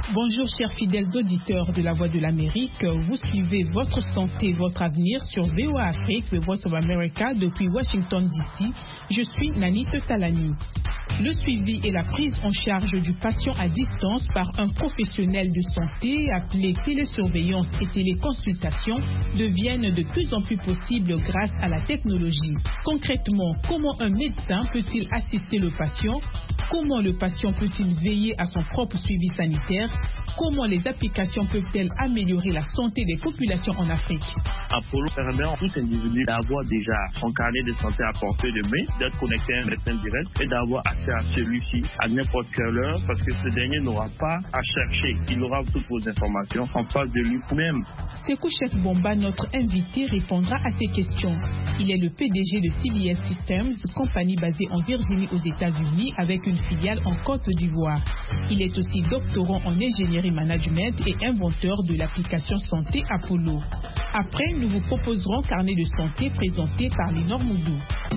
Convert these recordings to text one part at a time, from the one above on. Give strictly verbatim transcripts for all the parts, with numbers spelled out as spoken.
Bonjour chers fidèles auditeurs de la Voix de l'Amérique, vous suivez Votre Santé, Votre Avenir sur V O A Afrique, The Voice of America depuis Washington D C. Je suis Nanite Talani. Le suivi et la prise en charge du patient à distance par un professionnel de santé appelé télésurveillance et téléconsultation deviennent de plus en plus possibles grâce à la technologie. Concrètement, comment un médecin peut-il assister le patient? Comment le patient peut-il veiller à son propre suivi sanitaire? Comment les applications peuvent-elles améliorer la santé des populations en Afrique? Apollo permet à tout individu d'avoir déjà son carnet de santé à portée de main, d'être connecté à un médecin direct et d'avoir accès à celui-ci à n'importe quelle heure parce que ce dernier n'aura pas à chercher. Il aura toutes vos informations en face de lui-même. Sekou Cheikh Bomba, notre invité, répondra à ces questions. Il est le P D G de C B S Systems, compagnie basée en Virginie aux États-Unis avec une filiale en Côte d'Ivoire. Il est aussi doctorant en ingénierie management et inventeur de l'application santé Apollo. Après, nous vous proposerons Carnet de santé présenté par Linor Moudou.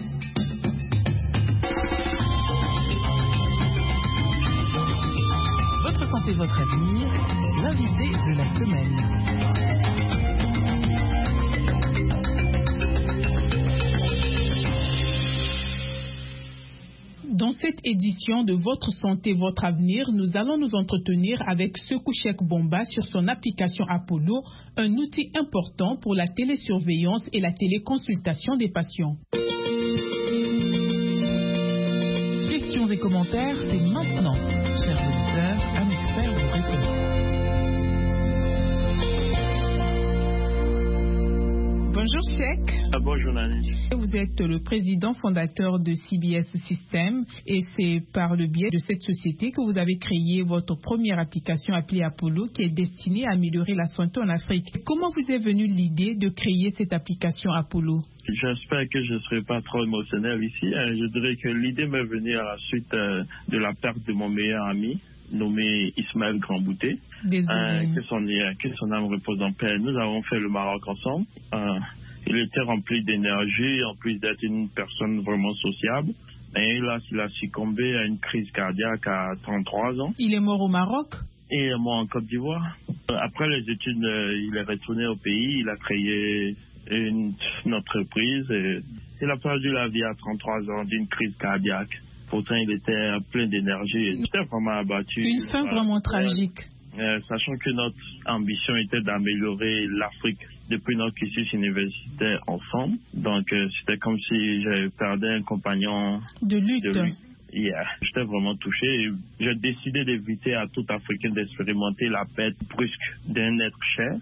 Votre santé, votre avenir, l'invité de la semaine. Dans cette édition de Votre Santé, Votre Avenir, nous allons nous entretenir avec Sekou Cheikh Bomba sur son application Apollo, un outil important pour la télésurveillance et la téléconsultation des patients. Questions et commentaires, c'est maintenant. Chers auditeurs, un expert vous répond. Bonjour Cheikh. Ah, bonjour Nani. Vous êtes le président fondateur de C B S Systems et c'est par le biais de cette société que vous avez créé votre première application appelée Apollo qui est destinée à améliorer la santé en Afrique. Comment vous est venue l'idée de créer cette application Apollo? J'espère que je ne serai pas trop émotionnel ici. Je dirais que l'idée m'est venue à la suite de la perte de mon meilleur ami, nommé Ismaël Grandbouté. Euh, que, son, que son âme repose en paix. Nous avons fait le Maroc ensemble. Euh, il était rempli d'énergie, en plus d'être une personne vraiment sociable. Et là, il a succombé à une crise cardiaque à trente-trois ans. Il est mort au Maroc? Et mort en Côte d'Ivoire. Après les études, il est retourné au pays. Il a créé une, une entreprise. Et il a perdu la vie à trente-trois ans d'une crise cardiaque. Pourtant, il était plein d'énergie. Il était vraiment abattu. Une fin voilà. vraiment tragique. Euh, sachant que notre ambition était d'améliorer l'Afrique depuis notre cursus universitaire ensemble. Donc, euh, c'était comme si j'avais perdu un compagnon de lutte. De lutte. Yeah. J'étais vraiment touché. J'ai décidé d'éviter à tout Africain d'expérimenter la perte brusque d'un être cher.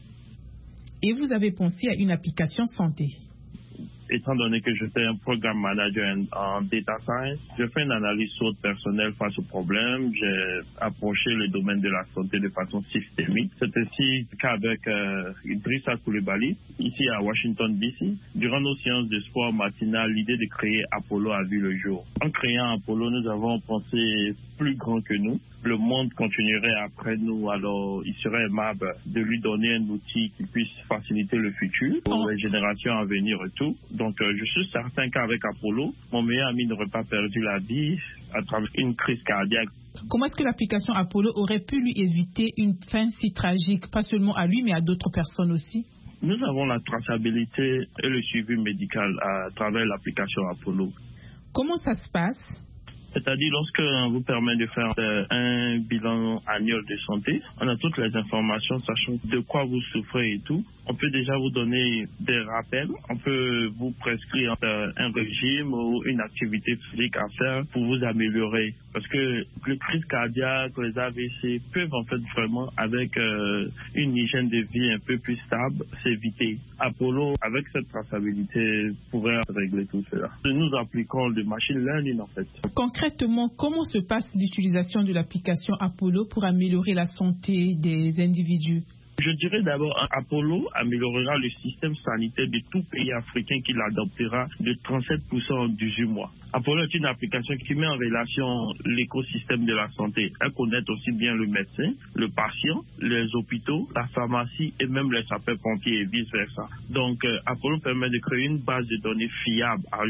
Et vous avez pensé à une application santé? Étant donné que j'étais un programme manager en, en data science, j'ai fait une analyse SWOT personnelle face au problème. J'ai approché le domaine de la santé de façon systémique. C'est ainsi qu'avec euh, Idrissa Coulibaly, ici à Washington D C, durant nos séances de sport matinales, l'idée de créer Apollo a vu le jour. En créant Apollo, nous avons pensé plus grand que nous. Le monde continuerait après nous, alors il serait aimable de lui donner un outil qui puisse faciliter le futur pour les générations à venir et tout. Donc euh, je suis certain qu'avec Apollo, mon meilleur ami n'aurait pas perdu la vie à travers une crise cardiaque. Comment est-ce que l'application Apollo aurait pu lui éviter une fin si tragique, pas seulement à lui mais à d'autres personnes aussi? Nous avons la traçabilité et le suivi médical à travers l'application Apollo. Comment ça se passe? C'est-à-dire, lorsqu'on vous permet de faire euh, un bilan annuel de santé, on a toutes les informations, sachant de quoi vous souffrez et tout. On peut déjà vous donner des rappels. On peut vous prescrire euh, un régime ou une activité physique à faire pour vous améliorer. Parce que les crises cardiaques, les A V C peuvent en fait vraiment, avec euh, une hygiène de vie un peu plus stable, s'éviter. Apollo, avec cette traçabilité, pourrait régler tout cela. Nous appliquons le machine learning en fait. Concrètement, comment se passe l'utilisation de l'application Apollo pour améliorer la santé des individus? Je dirais d'abord, Apollo améliorera le système sanitaire de tout pays africain qui l'adoptera de trente-sept pour cent en dix-huit mois. Apollo est une application qui met en relation l'écosystème de la santé. Elle connaît aussi bien le médecin, le patient, les hôpitaux, la pharmacie et même les sapeurs-pompiers et vice-versa. Donc, euh, Apollo permet de créer une base de données fiable à